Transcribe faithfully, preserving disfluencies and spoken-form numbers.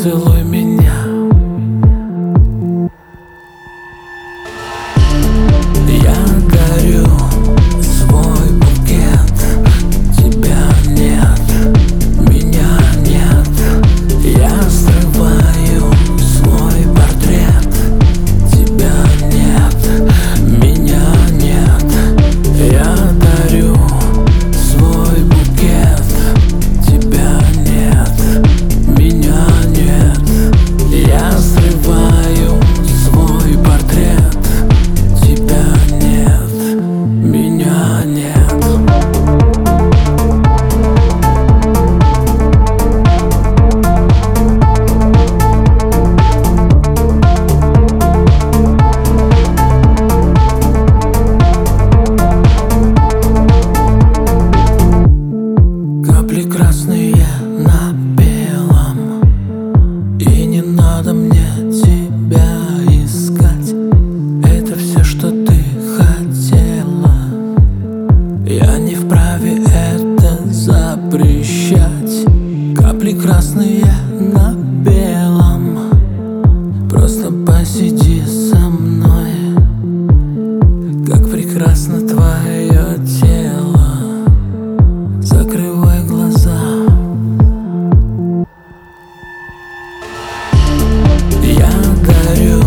поцелуй меня. Я дарю свой букет, тебя нет, меня нет. Я срываю свой портрет, тебя нет, меня нет. Я дарю свой букет, тебя нет, меня нет. Я срываю свой портрет, тебя нет, меня нет. Капли красные на белом, и не надо мне тебя искать. Это все, что ты хотела. Я не вправе это запрещать. Капли красные на белом, просто посиди со мной. Как прекрасно твое тело, закрывай глаза. Я дарю